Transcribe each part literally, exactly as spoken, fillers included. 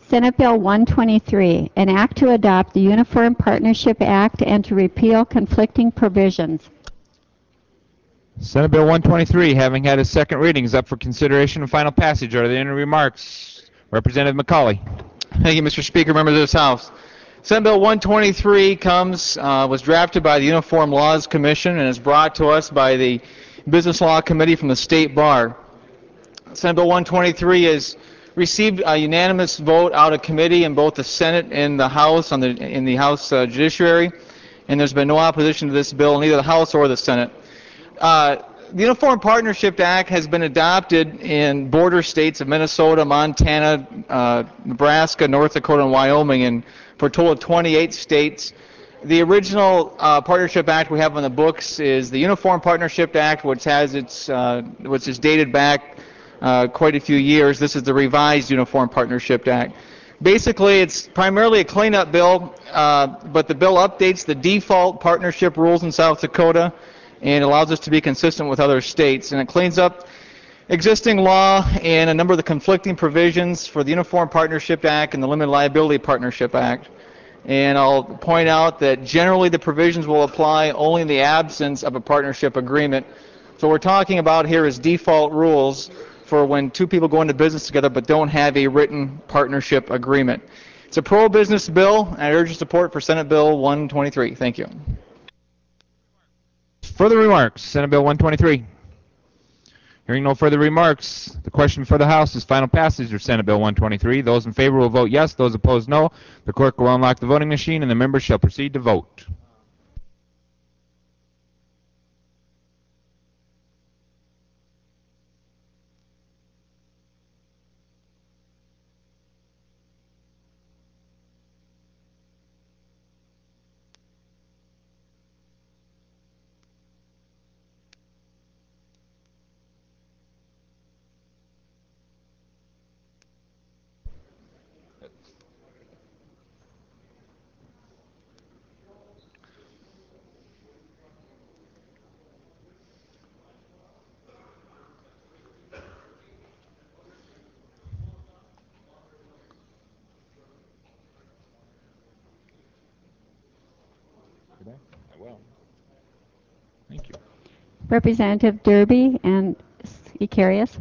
Senate Bill one twenty-three, an act to adopt the Uniform Partnership Act and to repeal conflicting provisions. Senate Bill one twenty-three, having had its second reading, is up for consideration and final passage. Are there any remarks? Representative McCauley. Thank you, Mister Speaker, members of this House. Senate Bill one twenty-three comes, uh, was drafted by the Uniform Laws Commission and is brought to us by the Business Law Committee from the State Bar. Senate Bill one twenty-three has received a unanimous vote out of committee in both the Senate and the House on the in the House uh, Judiciary, and there's been no opposition to this bill in either the House or the Senate. Uh, the Uniform Partnership Act has been adopted in border states of Minnesota, Montana, uh, Nebraska, North Dakota, and Wyoming, and for a total of twenty-eight states. The original uh, Partnership Act we have on the books is the Uniform Partnership Act, which has its, uh, which is dated back uh, quite a few years. This is the revised Uniform Partnership Act. Basically, it's primarily a cleanup bill, uh, but the bill updates the default partnership rules in South Dakota and allows us to be consistent with other states. And it cleans up existing law and a number of the conflicting provisions for the Uniform Partnership Act and the Limited Liability Partnership Act. And I'll point out that generally the provisions will apply only in the absence of a partnership agreement. So what we're talking about here is default rules for when two people go into business together but don't have a written partnership agreement. It's a pro-business bill, and I urge your support for Senate Bill one twenty-three. Thank you. Further remarks? Senate Bill one twenty-three. Hearing no further remarks, the question for the House is final passage of Senate Bill one twenty-three. Those in favor will vote yes. Those opposed, no. The clerk will unlock the voting machine, and the members shall proceed to vote. I will. Thank you. Representative Derby and Icarius.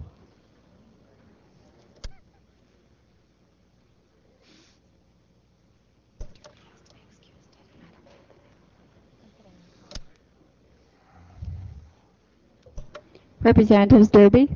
Representatives Derby.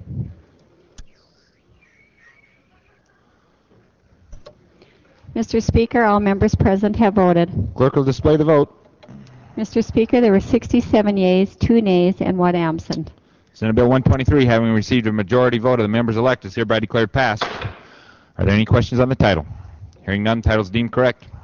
Mister Speaker, all members present have voted. Clerk will display the vote. Mister Speaker, there were sixty-seven yeas, two nays, and one absent. Senate Bill one twenty-three, having received a majority vote of the members elect, is hereby declared passed. Are there any questions on the title? Hearing none, the title is deemed correct.